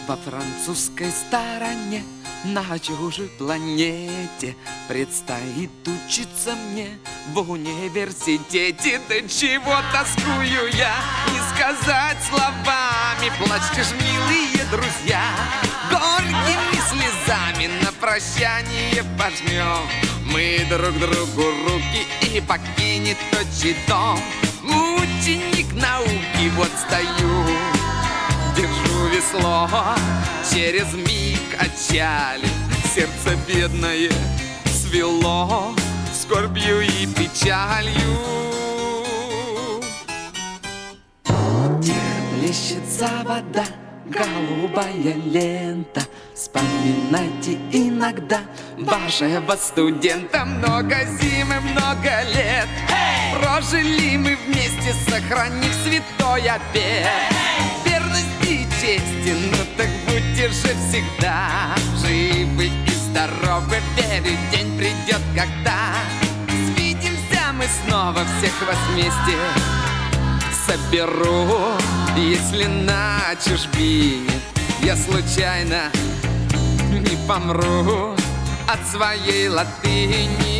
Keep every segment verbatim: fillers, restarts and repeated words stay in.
Во французской стороне, на чужой планете, предстоит учиться мне в университете. Да чего тоскую я, не сказать словами. Плачьте ж, милые друзья, горькими слезами на прощание пожмем мы друг другу руки, и покинет отчий дом ученик науки. Вот стою, держу весло, через миг отчалив, сердце бедное свело скорбью и печалью. Плещется вода, голубая лента. Вспоминайте иногда вашего студента. Много зим и много лет прожили мы вместе, сохранив святой обет верности и чести. Ну так будьте же всегда живы и здоровы. Верю, день придет, когда свидимся мы снова. Всех вас вместе соберу, если на чужбине я случайно не помру от своей латыни.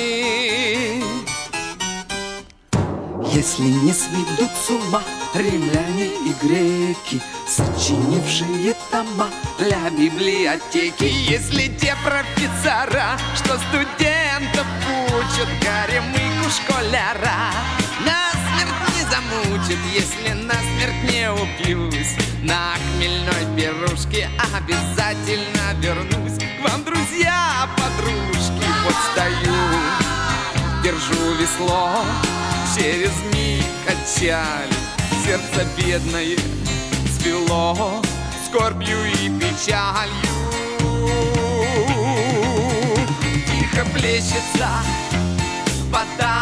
Если не сведут с ума римляне и греки, сочинившие тома для библиотеки. Если те профессора, что студентов учат, горемыку школяра насмерть не замучат. Если насмерть не упьюсь, на хмельной пирушке обязательно вернусь к вам, друзья, подружки. Вот стою, держу весло, через миг отчалив, сердце бедное свело скорбью и печалью. Тихо плещется вода,